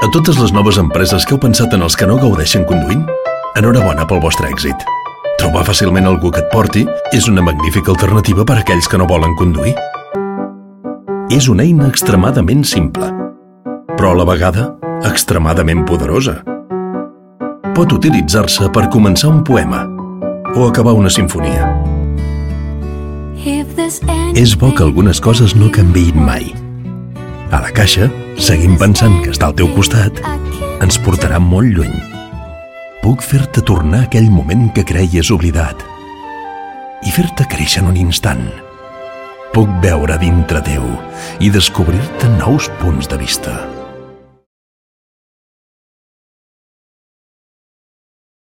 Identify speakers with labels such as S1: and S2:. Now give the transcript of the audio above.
S1: A totes les noves empreses que heu pensat en els que no gaudeixen conduint, enhorabona pel vostre èxit. Trobar fàcilment algú que et porti és una magnífica alternativa per a aquells que no volen conduir. És una eina extremadament simple, però a la vegada extremadament poderosa. Pot utilitzar-se per començar un poema o acabar una sinfonia. És bo que algunes coses no canviïn mai. A la Caixa, seguim pensant que estar al teu costat ens portarà molt lluny. Puc fer-te tornar a aquell moment que creies oblidat i fer-te créixer en un instant. Puc veure dintre teu i descobrir-te nous punts de vista.